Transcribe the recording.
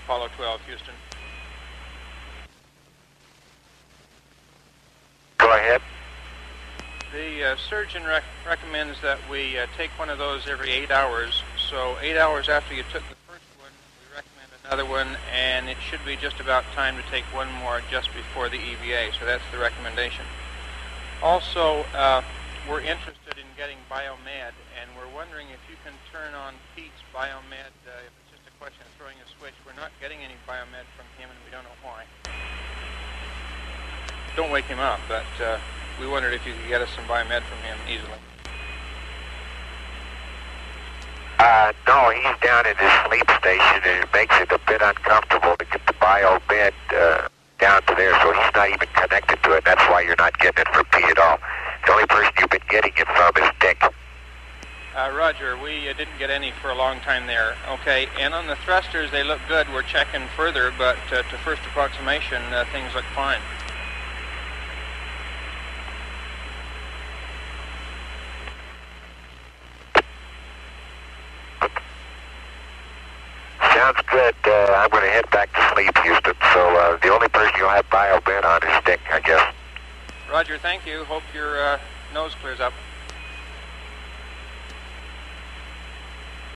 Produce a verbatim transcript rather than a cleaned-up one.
Apollo twelve, Houston. Go ahead. The uh, surgeon rec recommends that we uh, take one of those every eight hours. So eight hours after you took the first one, we recommend another one, and it should be just about time to take one more just before the E V A. So that's the recommendation. Also, uh, we're interested in getting Biomed, and we're wondering if you can turn on Pete's Biomed. Uh, if it's just a question of throwing a switch, we're not getting any Biomed from him, and we don't know why. Don't wake him up, but uh, we wondered if you could get us some Biomed from him easily. Uh, no, he's down in his sleep station, and it makes it a bit uncomfortable to get the Biomed uh, down to there, so he's not even connected to it. That's why you're not getting it from Pete at all. The only person you've been getting it from is Dick. Uh, Roger, we uh, didn't get any for a long time there. Okay, and on the thrusters, they look good. We're checking further, but uh, to first approximation, uh, things look fine. Sounds good. Uh, I'm going to head back to sleep, Houston. So uh, the only person you'll have Biomed on is Dick, I guess. Roger, thank you. Hope your uh, nose clears up.